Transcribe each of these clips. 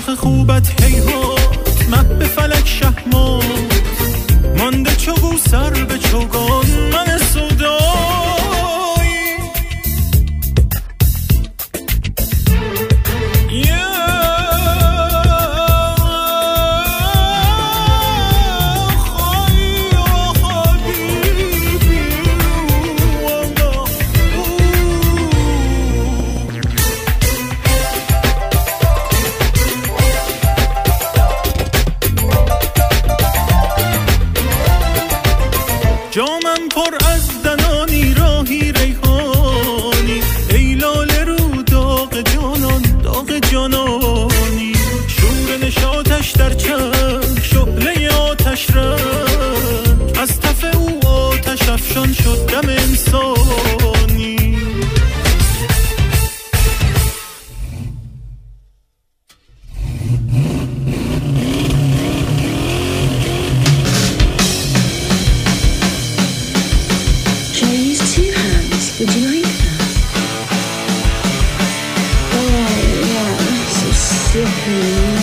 رخ خوبت هیهات مه به فلک شهمات مانده چو سر به چوگان من سودایی جامم پر از دنانی راهی ریحانی ای لاله رو داغ جانان داغ جانانی شور نشاطش در چشم شعله آتش رنگ از تف او آتش افشان شد دم انسانی Would you like that? Oh, yeah, so slippery.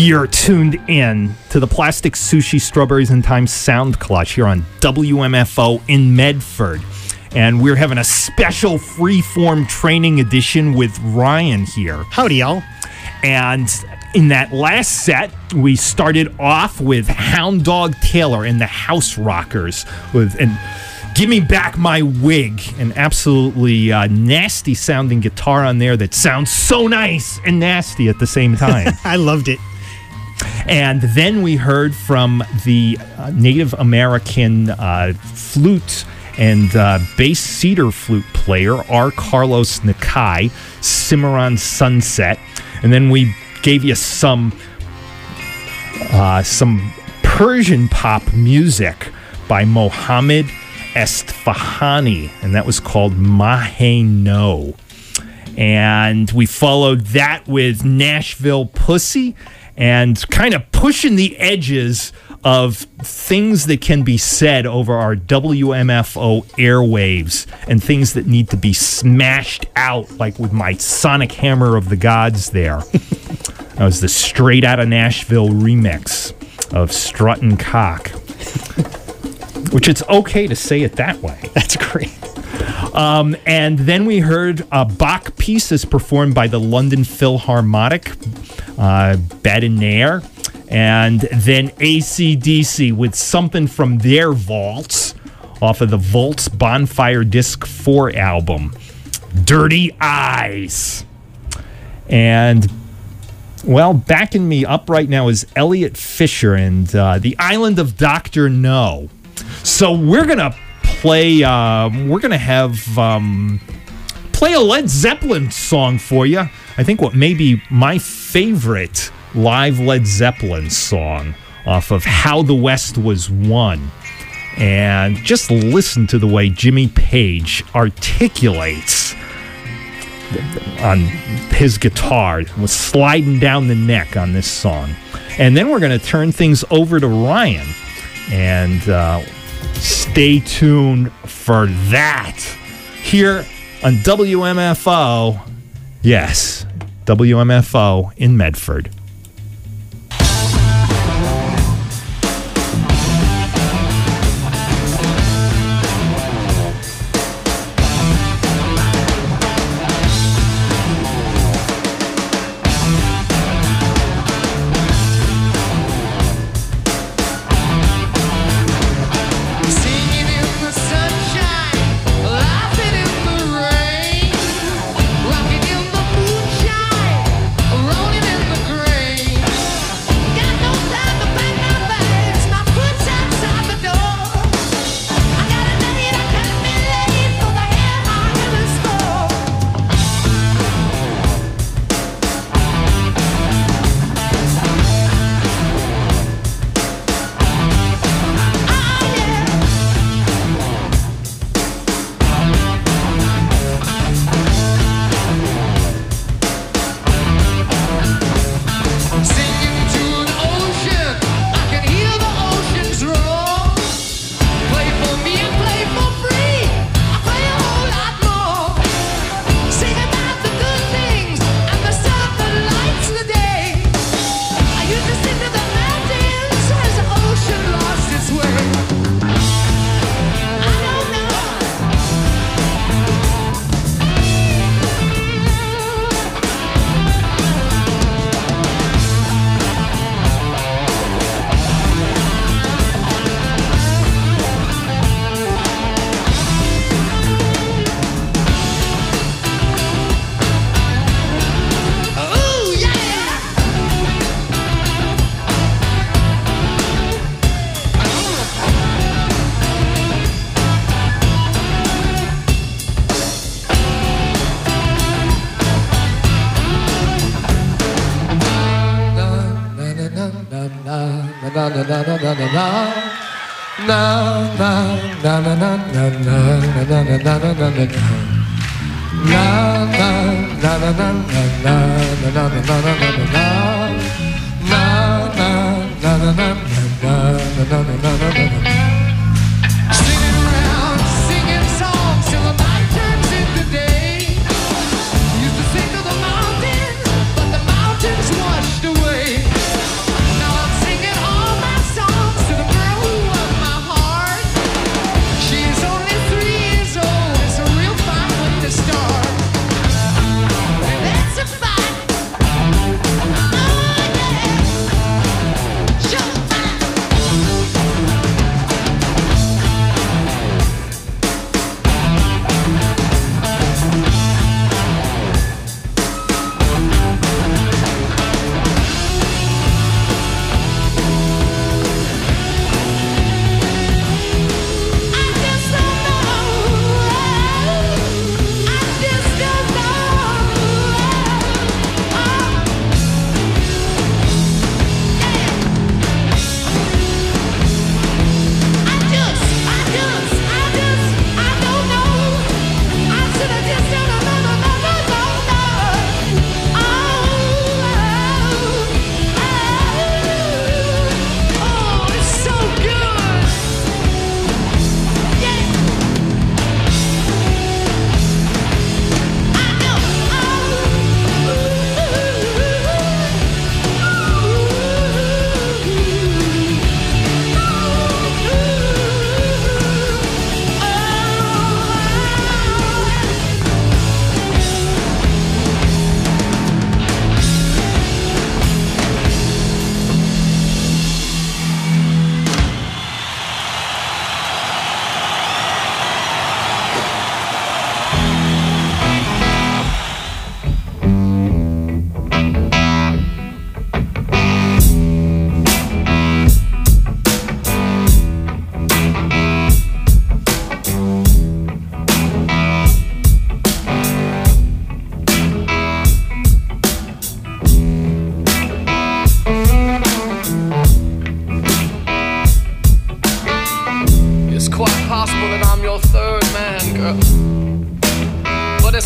You're tuned in to the Plastic Sushi Strawberries and Thyme Sound Clutch here on WMFO in Medford. And we're having a special freeform training edition with Ryan here. Howdy, y'all. And in that last set, we started off with Hound Dog Taylor and the House Rockers and Give Me Back My Wig, an absolutely nasty sounding guitar on there that sounds so nice and nasty at the same time. I loved it. And then we heard from the Native American flute and bass cedar flute player, R. Carlos Nakai, Cimarron Sunset. And then we gave you some Persian pop music by Mohammed Esfahani, and that was called Mahe No. And we followed that with Nashville Pussy, and kind of pushing the edges of things that can be said over our WMFO airwaves and things that need to be smashed out, like with my Sonic Hammer of the Gods there. That was the Straight Outta Nashville remix of Struttin' Cock, which it's okay to say it that way. That's great. And then we heard Bach pieces performed by the London Philharmonic, Badinair, and then AC/DC with something from their vaults off of the Vaults Bonfire Disc 4 album, Dirty Eyes. And, well, backing me up right now is Elliot Fisher and The Island of Dr. No. So we're going to play a Led Zeppelin song for you. I think what may be my favorite live Led Zeppelin song off of How the West Was Won. And just listen to the way Jimmy Page articulates on his guitar, was sliding down the neck on this song. And then we're going to turn things over to Ryan, and stay tuned for that here on WMFO. Yes, WMFO in Medford.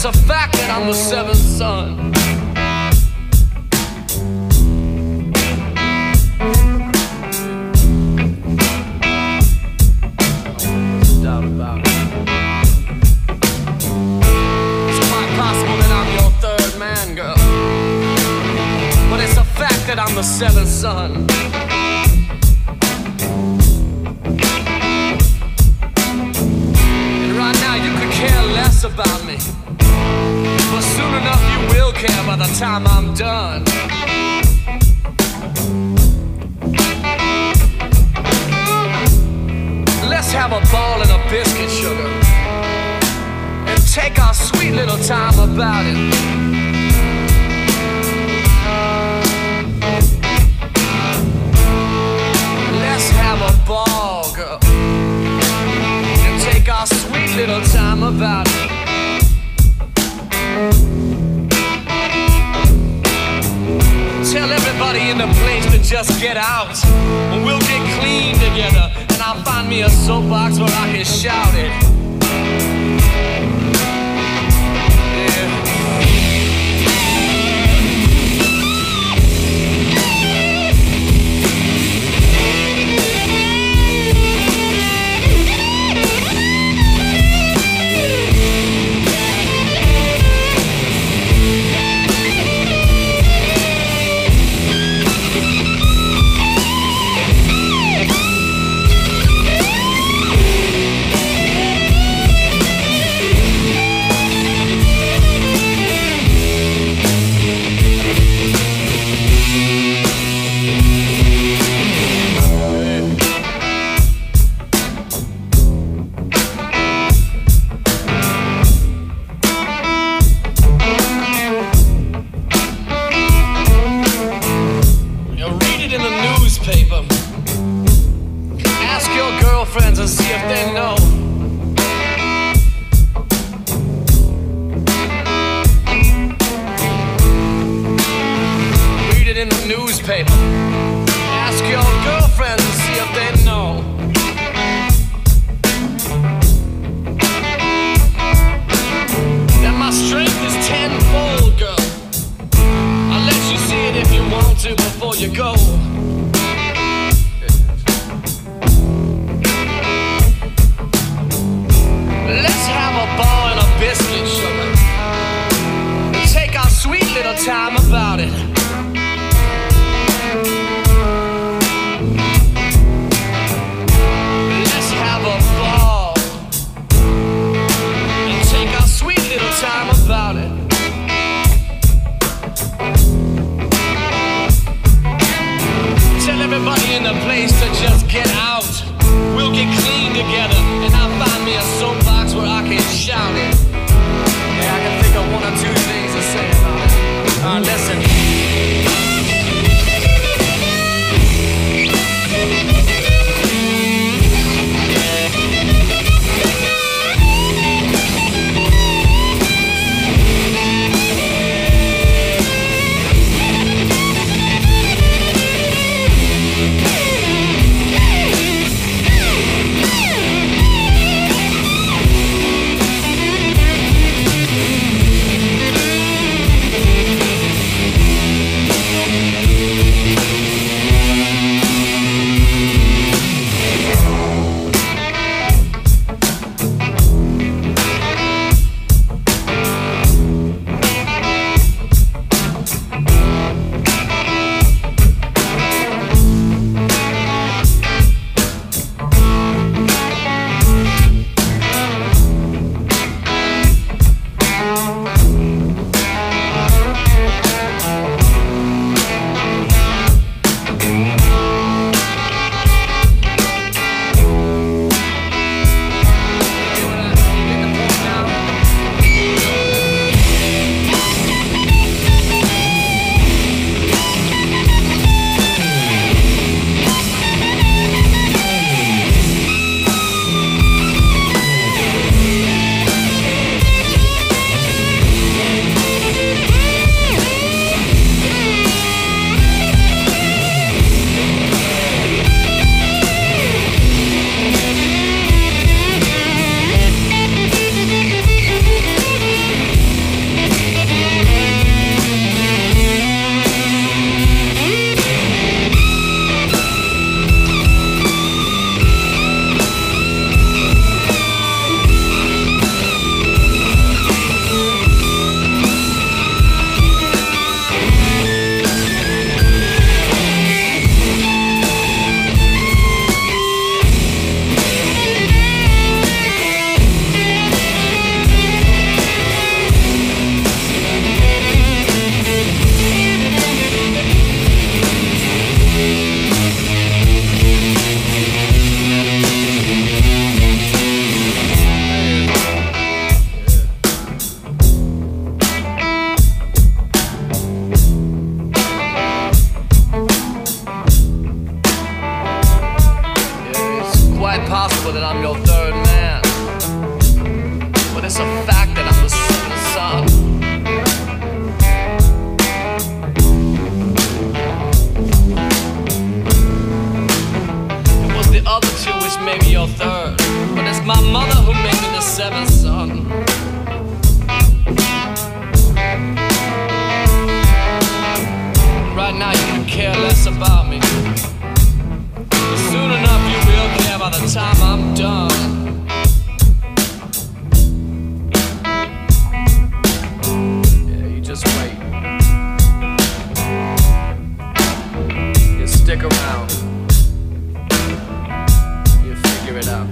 a fact that I'm the seventh son. No doubt about it. It's quite possible that I'm your third man, girl, but it's a fact that I'm the seventh son. Care less about me, but soon enough you will care by the time I'm done. Let's have a ball and a biscuit, sugar, and take our sweet little time about it. Let's have a ball, girl, take our sweet little time about it. Tell everybody in the place to just get out, and we'll get clean together, and I'll find me a soapbox where I can shout it. Ask your girlfriends and see if they know. Read it in the newspaper. Ask your girlfriends and see if they know. That my strength is tenfold, girl. I'll let you see it if you want to before you go. quite possible that I'm your third man, but it's a fact that I'm the seventh son. It was the other two which made me your third, but it's my mother who made me the seventh son. Right now you can care less about me, but soon enough you will care by the time I'm done. Yeah, you just wait. You stick around. You figure it out.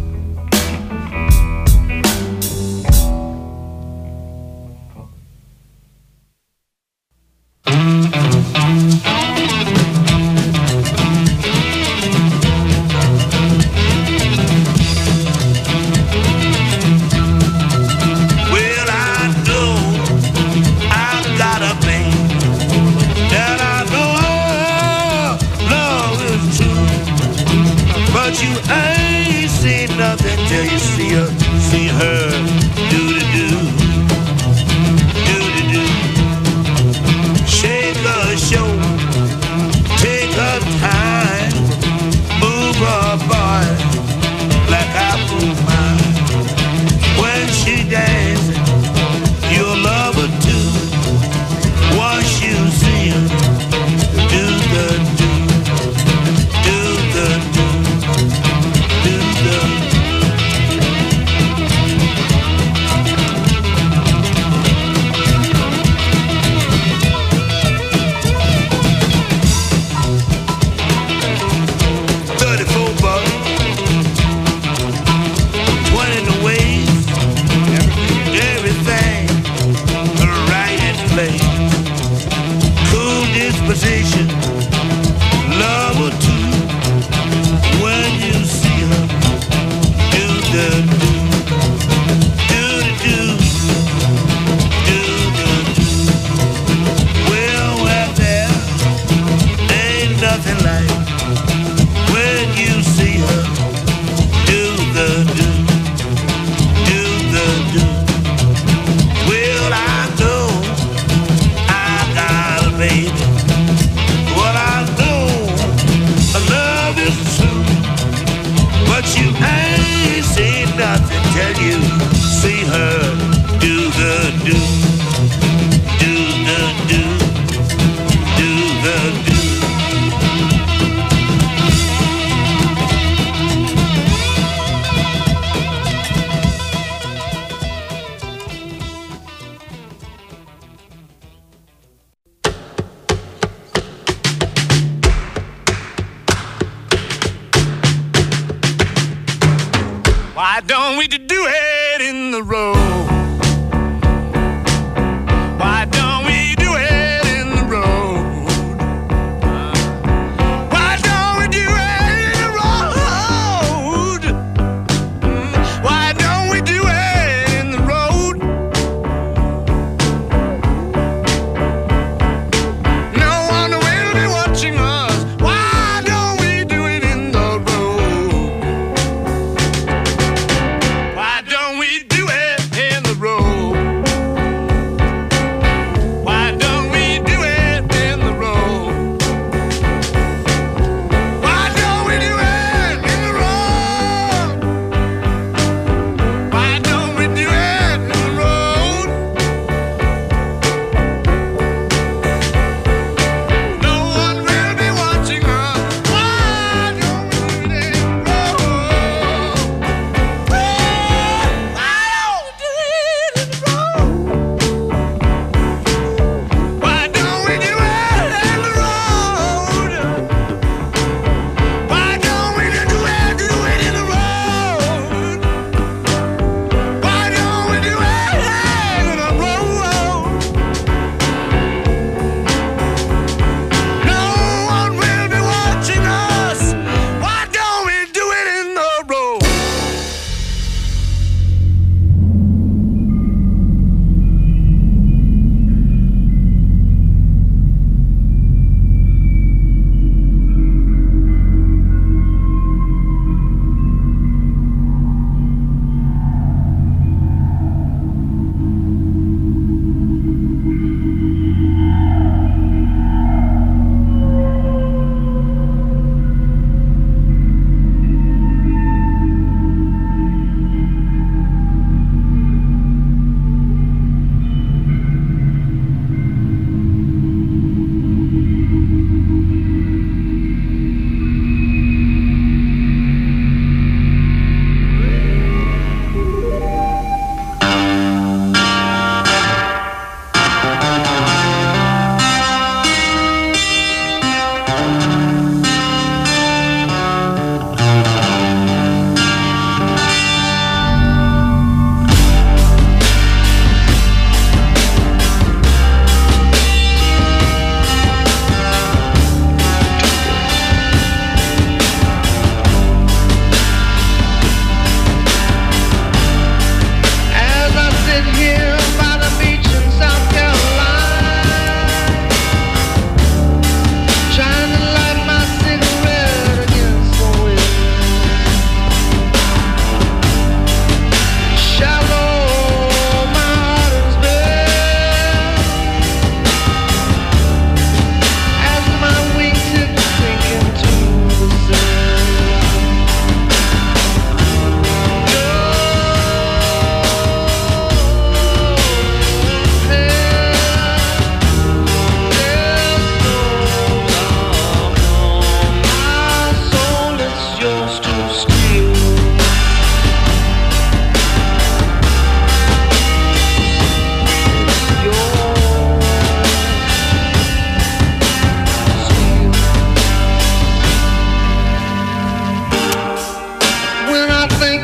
Why don't we do it in the road? Why don't we do it in the road? Why don't we do it in the road? Why don't we do it in the road? No one will be watching us. Why don't we do it in the road? Why don't we do it in the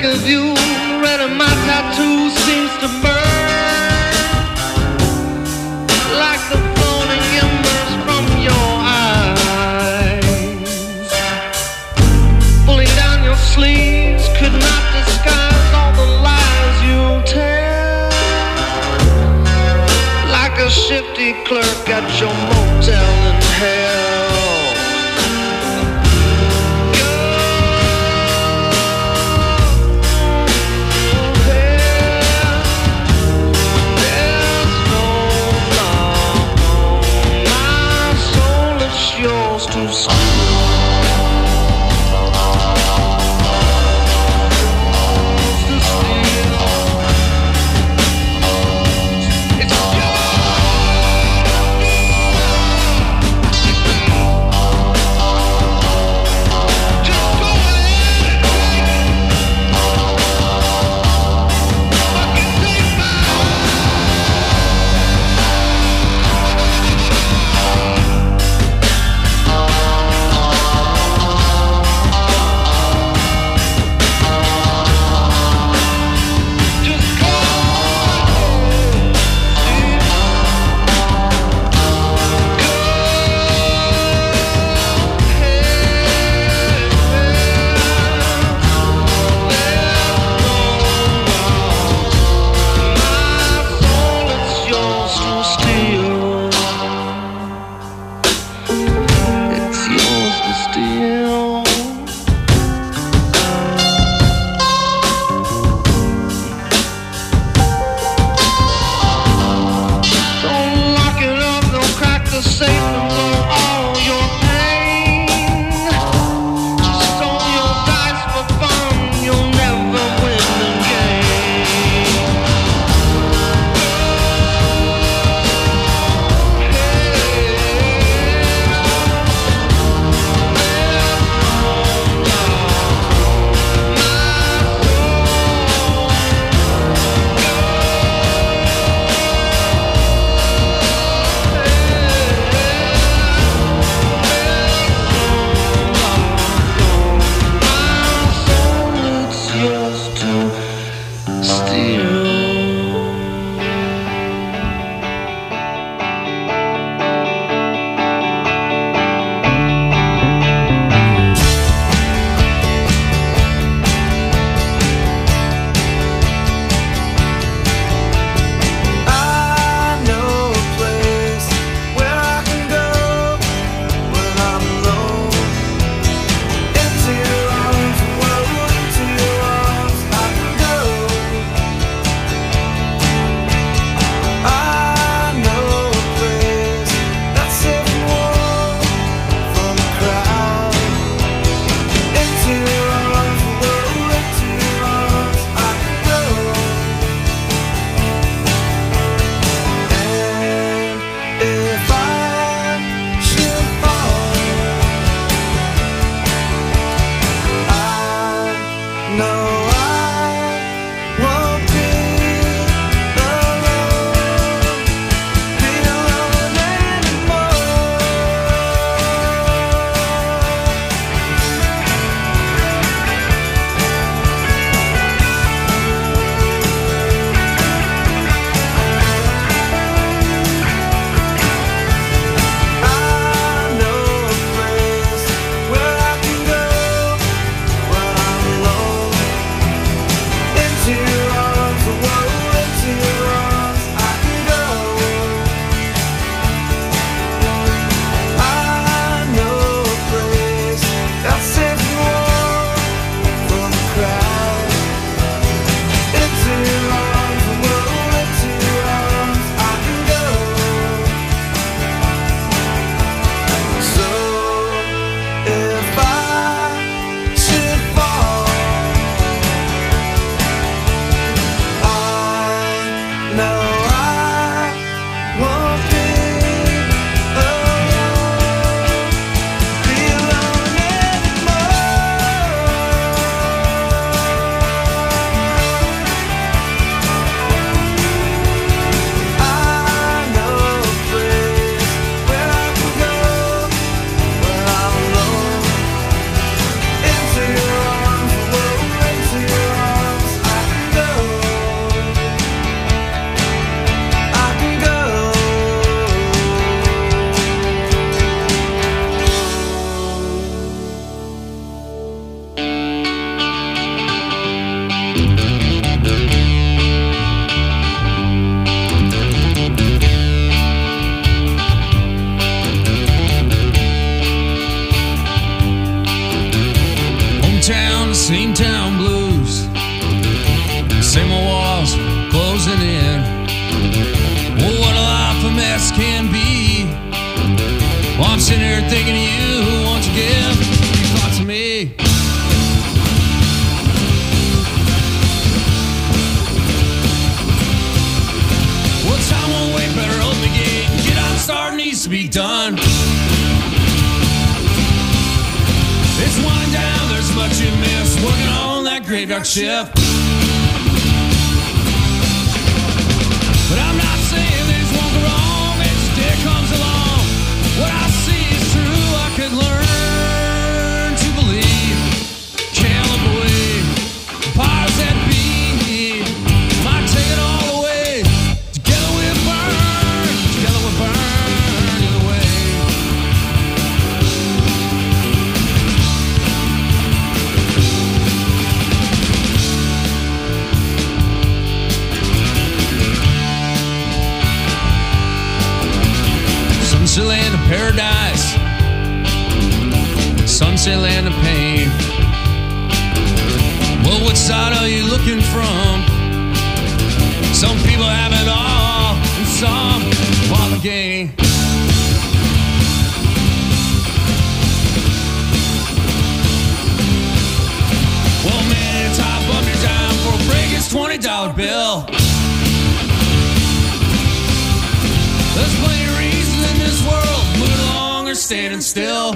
sick of you. Red of my tattoo seems to burn like the floating embers from your eyes. Pulling down your sleeves could not disguise all the lies you tell. Like a shifty clerk at your motel in hell. Yours to steal. Same town blues, same old walls closing in. Oh, what a life a mess can be. Well, I'm sitting here thinking of you. Won't you give your thoughts to me? Well, time won't wait, better open the gate. Get out, start needs to be done. It's winding down, there's much you miss. Working on that graveyard shift. But I'm not saying things won't go wrong. Each day comes along. What I see is true. I could learn to believe. Can't look away. The powers that be might take it all away. Together we'll burn. Together we'll burn either way. Sunset land of paradise, sunset land of pain. Well, which side are you looking from? Some people have it all, and some want the gain. Well, man, top up your dime for a break, it's $20 bill. There's plenty of reasons in this world, moving along or standing still.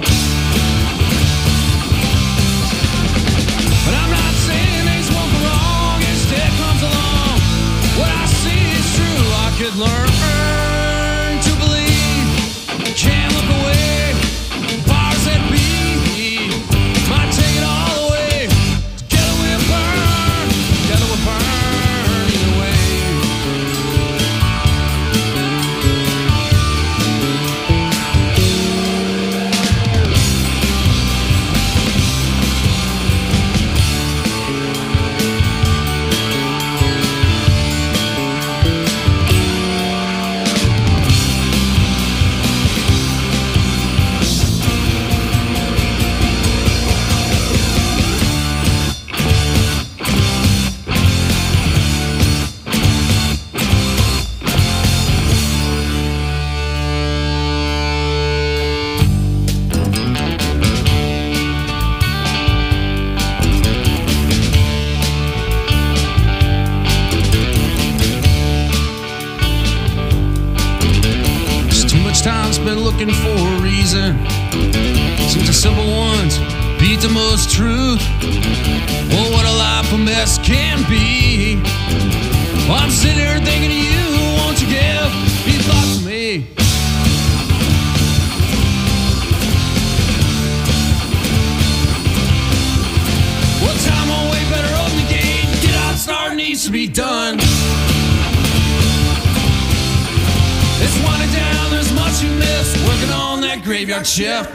But I'm not saying things won't go wrong, instead comes along. What I see is true, I could learn to believe. Can't look away, powers that be might take it all away. Together we'll burn, together we'll burn either way. Been looking for a reason. Seems the simple ones beat the most truth. Oh, what a life a mess can be. Well, I'm sitting here thinking of you. Won't you give your thoughts to me? Well, time won't wait, better open the gate. Get out, start needs to be done. It's winding down, there's much you miss. Working on that graveyard shift.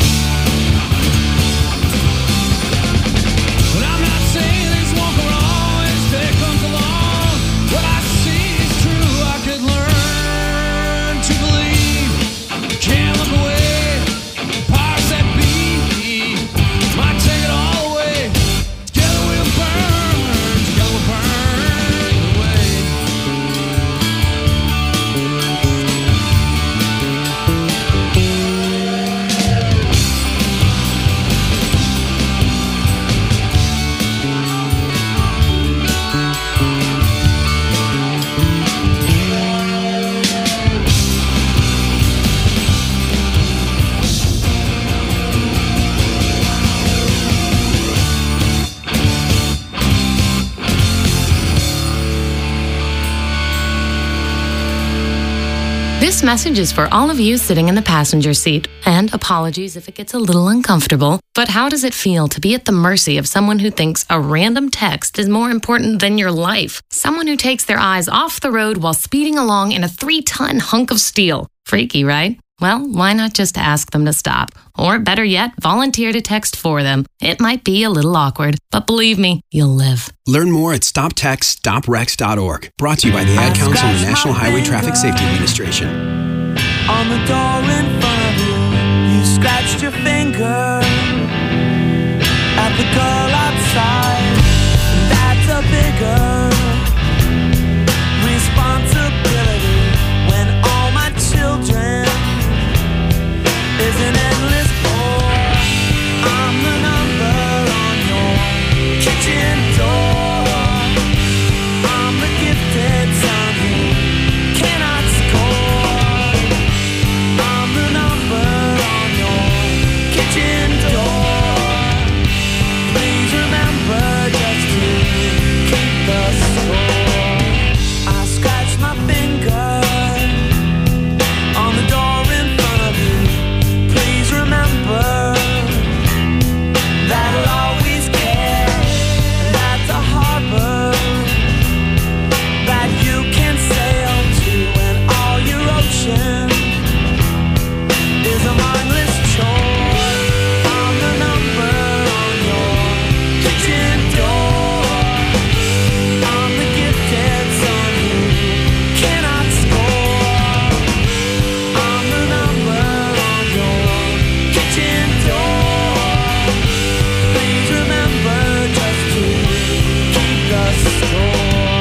But I'm not saying things won't go wrong as day comes along. What I see is true, I could learn to believe. Can't look away, powers that be might take it all away. Together we'll burn, together we'll burn either way. This message is for all of you sitting in the passenger seat. And apologies if it gets a little uncomfortable. But how does it feel to be at the mercy of someone who thinks a random text is more important than your life? Someone who takes their eyes off the road while speeding along in a 3-ton hunk of steel. Freaky, right? Well, why not just ask them to stop? Or better yet, volunteer to text for them. It might be a little awkward, but believe me, you'll live. Learn more at stoptextstoprex.org. Brought to you by the Ad Council and the National Highway Traffic Safety Administration. On the door in front of you, you scratched your finger at the girl outside. kitchen door. I'm the gifted son who cannot score. I'm the number on your kitchen door. Please remember just to keep the score. I scratch my finger on the door in front of you. Please remember that I'll always care, and that the harbor that you can sail to, and all your ocean is a mindless chore. I'm the number on your kitchen door. I'm the gifted son who cannot score. I'm the number on your kitchen door. Please remember just to keep the score.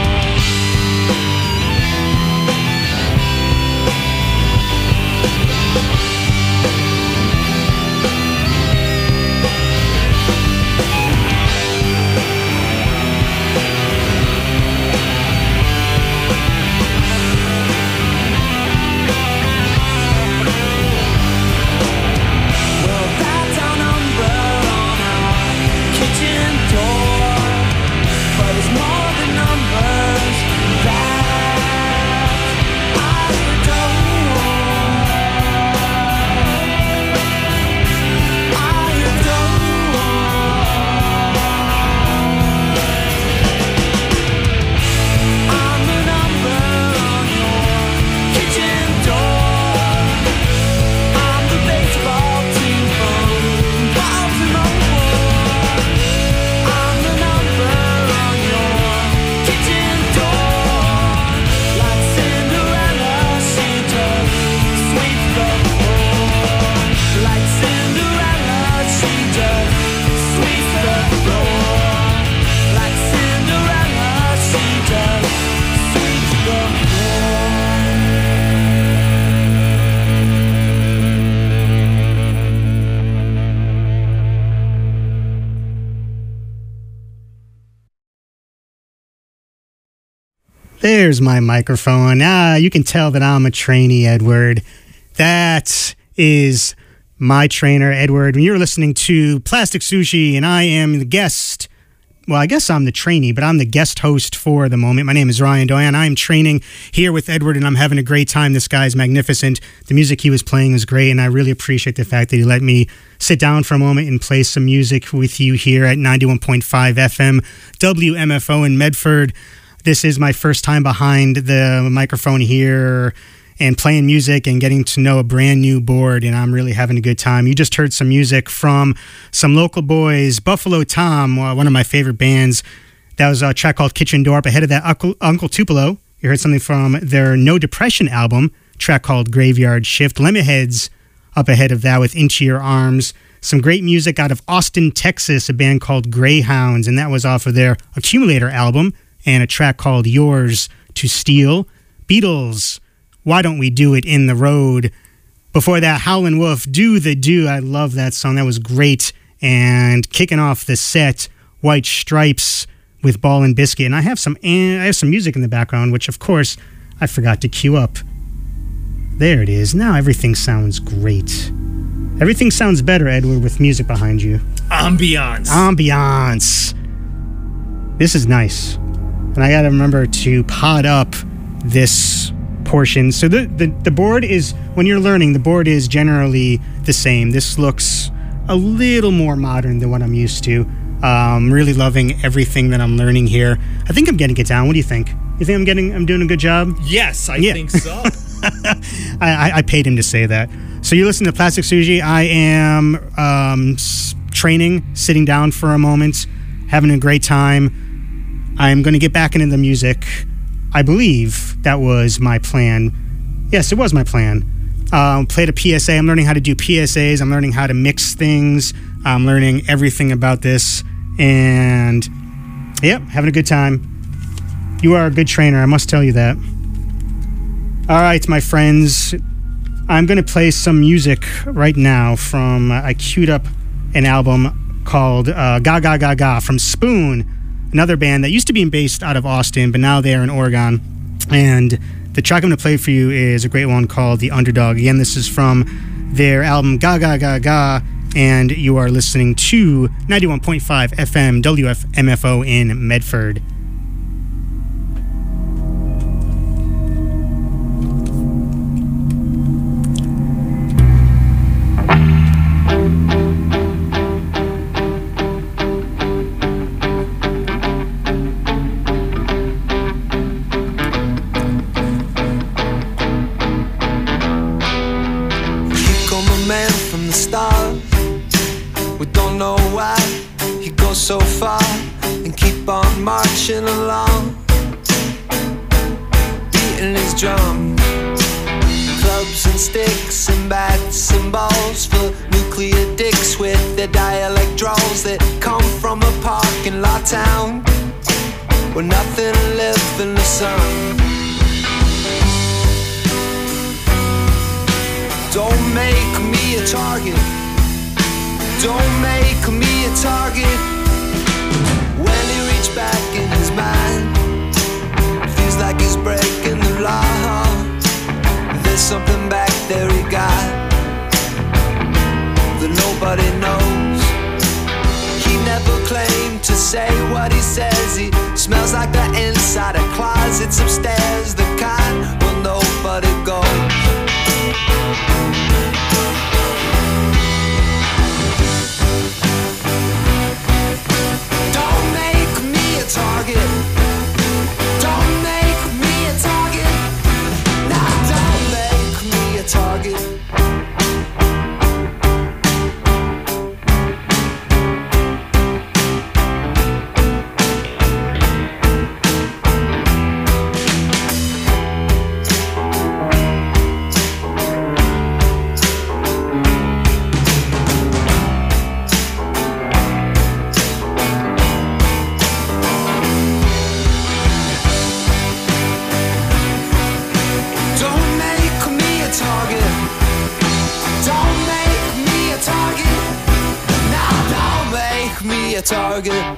Well, that's our number on our kitchen door. But it's more than numbers that I adore. I adore. I'm the number on your kitchen door. I'm the baseball team from Baltimore. I'm the number on your kitchen door. Like Cinderella, she just sweeps the floor. Like Cinderella, she just sweeps the floor. Like Cinderella, she just sweeps the floor. There's my microphone. You can tell that I'm a trainee, Edward. That is my trainer, Edward. When you're listening to Plastic Sushi, and I am the guest. Well, I guess I'm the trainee, but I'm the guest host for the moment. My name is Ryan Doyan. I'm training here with Edward, and I'm having a great time. This guy's magnificent. The music he was playing was great, and I really appreciate the fact that he let me sit down for a moment and play some music with you here at 91.5 FM WMFO in Medford. This is my first time behind the microphone here and playing music and getting to know a brand new board, and I'm really having a good time. You just heard some music from some local boys, Buffalo Tom, one of my favorite bands. That was a track called Kitchen Door. Up ahead of that, Uncle Tupelo. You heard something from their No Depression album, track called Graveyard Shift. Lemonheads up ahead of that with Into Your Arms. Some great music out of Austin, Texas, a band called Greyhounds, and that was off of their Accumulator album, and a track called Yours to Steal. Beatles, Why Don't We Do It in the Road. Before that, Howlin' Wolf, Do the Do. I love that song. That was great. And kicking off the set, White Stripes with Ball and Biscuit. And I have some music in the background, which of course I forgot to cue up. There it is. Now everything sounds great. Everything sounds better, Edward, with music behind you. Ambiance. This is nice. And I got to remember to pod up this portion. So the board is, when you're learning, the board is generally the same. This looks a little more modern than what I'm used to. Really loving everything that I'm learning here. I think I'm getting it down. What do you think? You think I'm doing a good job? Yes, I think so. I paid him to say that. So you listen to Plastic Sushi. I am training, sitting down for a moment, having a great time. I'm going to get back into the music. I believe that was my plan. Yes, it was my plan. Played a PSA. I'm learning how to do PSAs. I'm learning how to mix things. I'm learning everything about this. And, yep, having a good time. You are a good trainer, I must tell you that. All right, my friends. I'm going to play some music right now from, I queued up an album called Ga Ga Ga Ga from Spoon, another band that used to be based out of Austin, but now they're in Oregon. And the track I'm going to play for you is a great one called The Underdog. Again, this is from their album Ga Ga Ga Ga, and you are listening to 91.5 FM WFMFO in Medford. So far and keep on marching along, beating his drum. Clubs and sticks and bats and balls for nuclear dicks with their dialect drawls that come from a parking lot town where nothing lived in the sun. Don't make me a target. Don't make me a target. When he reached back in his mind, feels like he's breaking the law. There's something back there he got that nobody knows. He never claimed to say what he says. He smells like the inside of closets upstairs, the kind where nobody goes. Target. Don't make me a target. Nah, don't make me a target. Target.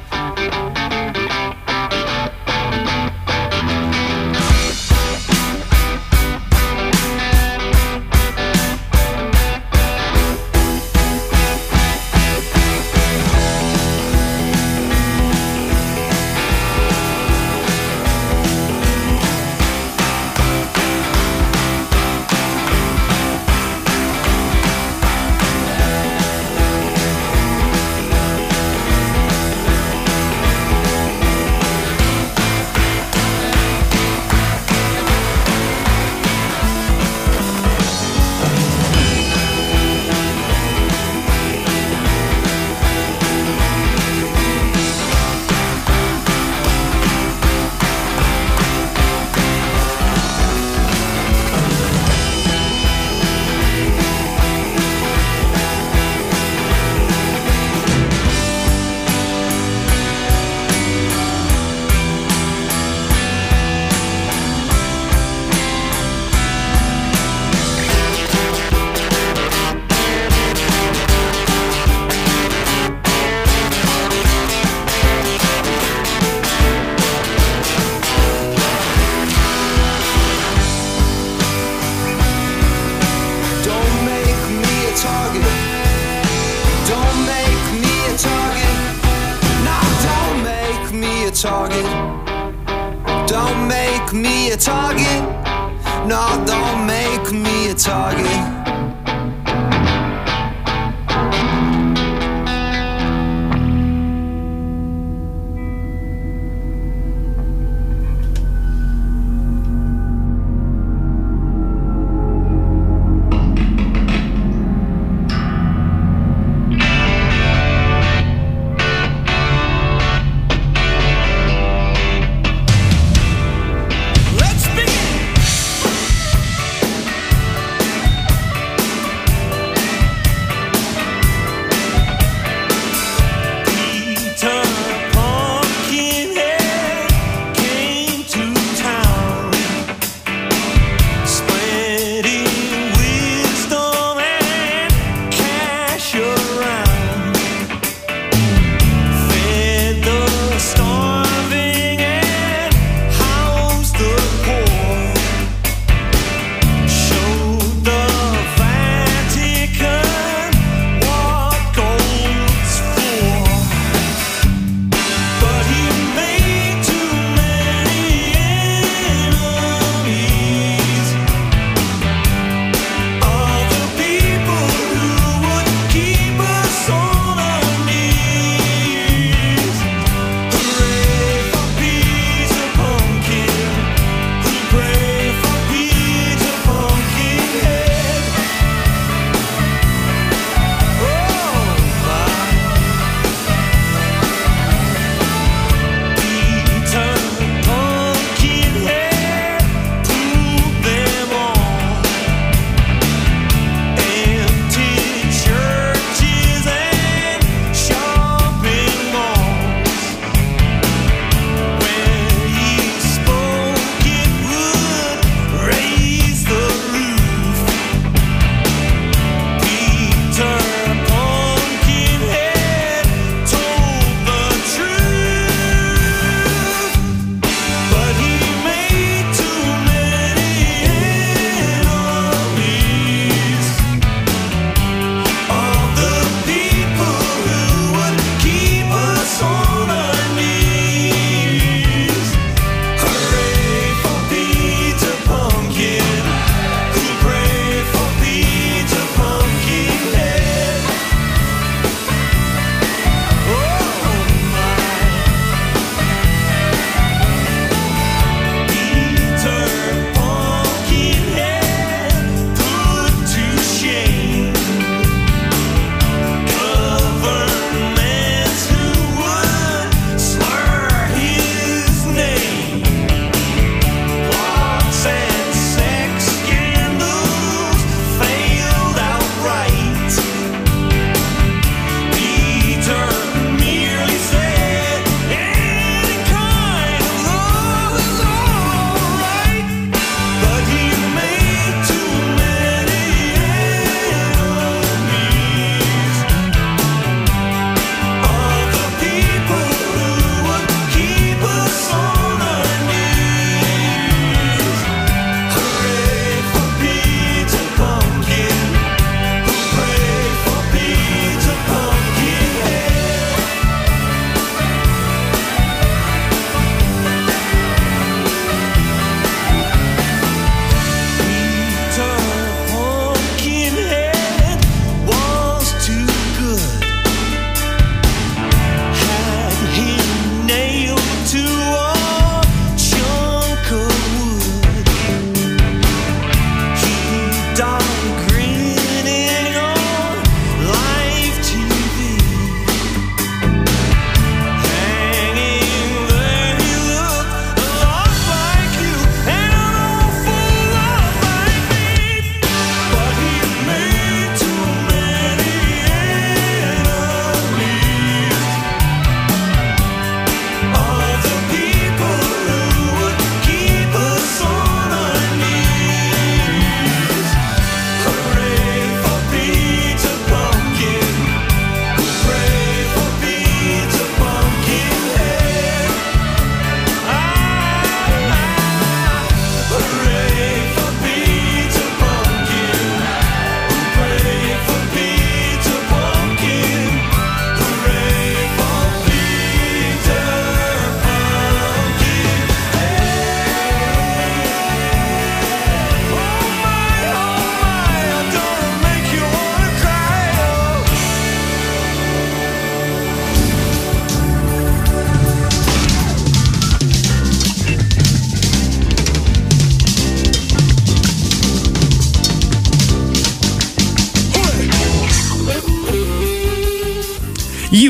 target. Don't make me a target. No, don't make me a target.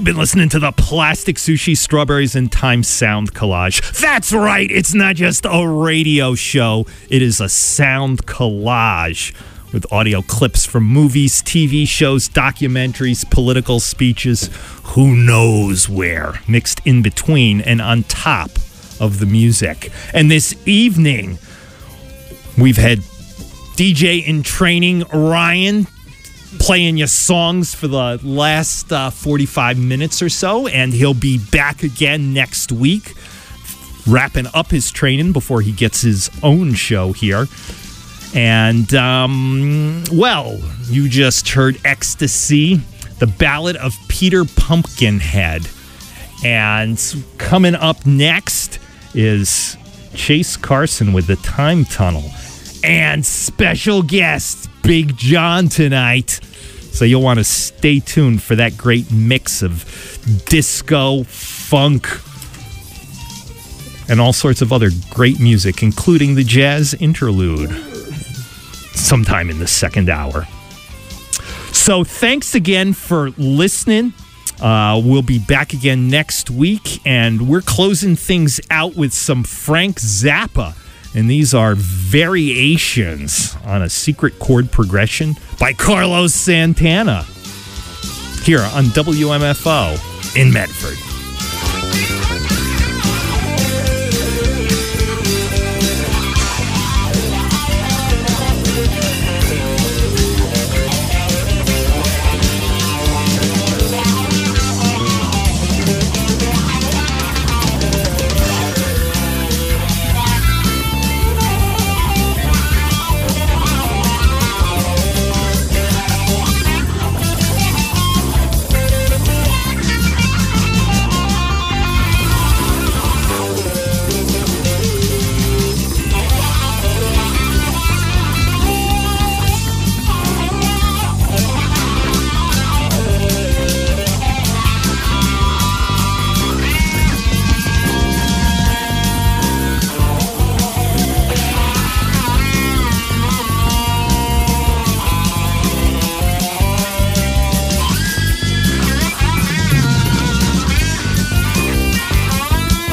You've been listening to the Plastic Sushi Strawberries in Time sound collage. That's right, it's not just a radio show, it is a sound collage with audio clips from movies, TV shows, documentaries, political speeches, who knows where, mixed in between and on top of the music. And this evening, we've had DJ in training, Ryan, playing you songs for the last 45 minutes or so, and he'll be back again next week, wrapping up his training before he gets his own show here. And, well, you just heard Ecstasy, the Ballad of Peter Pumpkinhead. And coming up next is Chase Carson with the Time Tunnel. And special guest, Big John tonight. So you'll want to stay tuned for that great mix of disco, funk, and all sorts of other great music, including the jazz interlude, sometime in the second hour. So thanks again for listening. We'll be back again next week, and we're closing things out with some Frank Zappa. And these are variations on a secret chord progression by Carlos Santana here on WMFO in Medford.